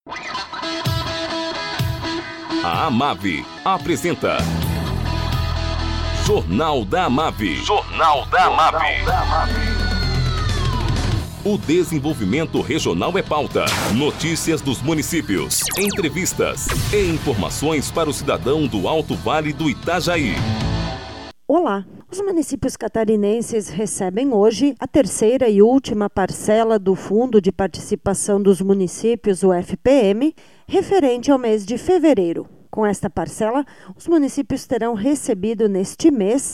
A Amave apresenta Jornal da Amave. Jornal da Amave. O desenvolvimento regional é pauta. Notícias dos municípios, entrevistas e informações para o cidadão do Alto Vale do Itajaí. Olá! Os municípios catarinenses recebem hoje a terceira e última parcela do Fundo de Participação dos Municípios, o FPM, referente ao mês de fevereiro. Com esta parcela, os municípios terão recebido neste mês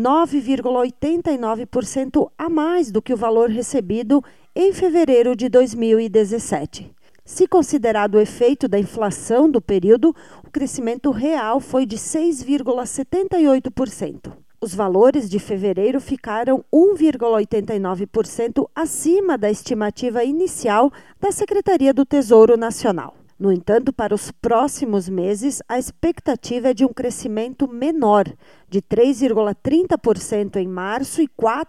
9,89% a mais do que o valor recebido em fevereiro de 2017. Se considerado o efeito da inflação do período, o crescimento real foi de 6,78%. Os valores de fevereiro ficaram 1,89% acima da estimativa inicial da Secretaria do Tesouro Nacional. No entanto, para os próximos meses, a expectativa é de um crescimento menor, de 3,30% em março e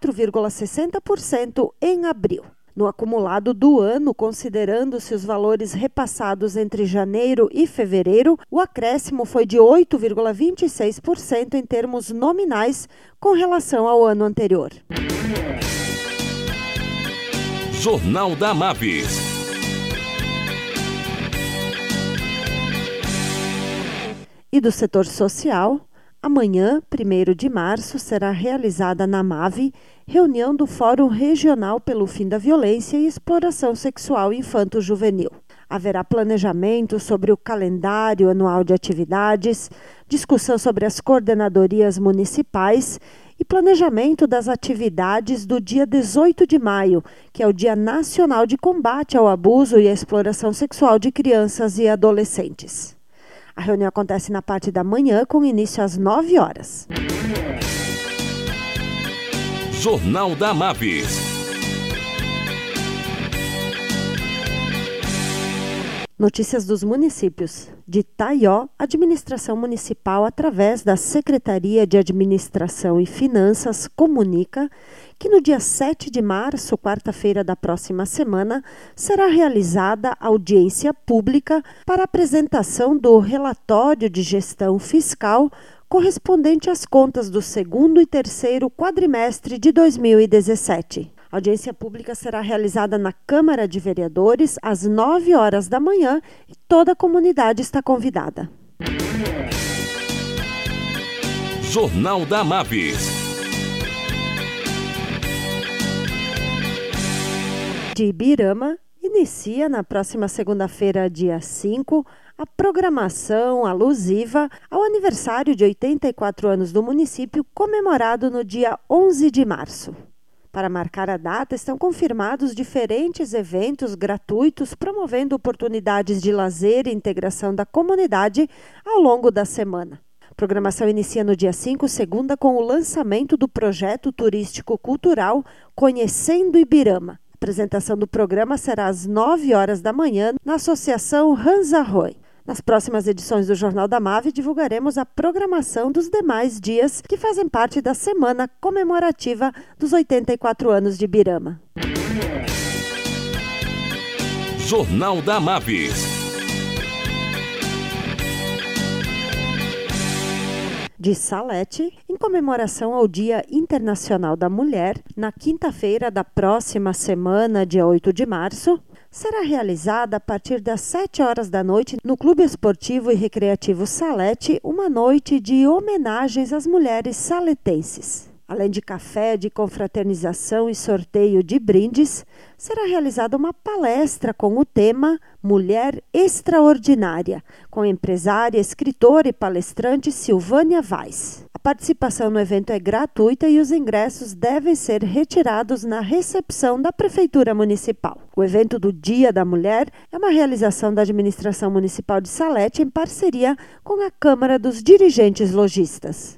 4,60% em abril. No acumulado do ano, considerando-se os valores repassados entre janeiro e fevereiro, o acréscimo foi de 8,26% em termos nominais com relação ao ano anterior. Jornal da Amave. E do setor social, amanhã, 1º de março, será realizada na Amave reunião do Fórum Regional pelo Fim da Violência e Exploração Sexual Infanto-Juvenil. Haverá planejamento sobre o calendário anual de atividades, discussão sobre as coordenadorias municipais e planejamento das atividades do dia 18 de maio, que é o Dia Nacional de Combate ao Abuso e à Exploração Sexual de Crianças e Adolescentes. A reunião acontece na parte da manhã, com início às 9 horas. Jornal da Amave. Notícias dos municípios. De Taió, administração municipal, através da Secretaria de Administração e Finanças, comunica que no dia 7 de março, quarta-feira da próxima semana, será realizada audiência pública para apresentação do relatório de gestão fiscal correspondente às contas do segundo e terceiro quadrimestre de 2017. A audiência pública será realizada na Câmara de Vereadores às 9 horas da manhã e toda a comunidade está convidada. Jornal da Amave. De Ibirama, inicia na próxima segunda-feira, dia 5, a programação alusiva ao aniversário de 84 anos do município, comemorado no dia 11 de março. Para marcar a data, estão confirmados diferentes eventos gratuitos promovendo oportunidades de lazer e integração da comunidade ao longo da semana. A programação inicia no dia 5, segunda, com o lançamento do projeto turístico-cultural Conhecendo Ibirama. A apresentação do programa será às 9 horas da manhã na Associação Hansa Roy. Nas próximas edições do Jornal da Amave, divulgaremos a programação dos demais dias que fazem parte da semana comemorativa dos 84 anos de Ibirama. Jornal da Amave. De Salete, em comemoração ao Dia Internacional da Mulher, na quinta-feira da próxima semana, dia 8 de março, será realizada a partir das 7 horas da noite no Clube Esportivo e Recreativo Salete, uma noite de homenagens às mulheres saletenses. Além de café, de confraternização e sorteio de brindes, será realizada uma palestra com o tema Mulher Extraordinária, com a empresária, escritora e palestrante Silvânia Vaz. A participação no evento é gratuita e os ingressos devem ser retirados na recepção da Prefeitura Municipal. O evento do Dia da Mulher é uma realização da Administração Municipal de Salete em parceria com a Câmara dos Dirigentes Lojistas.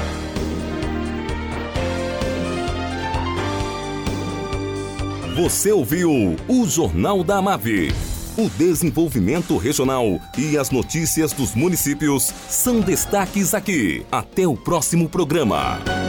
Você ouviu o Jornal da Amave. O desenvolvimento regional e as notícias dos municípios são destaques aqui. Até o próximo programa.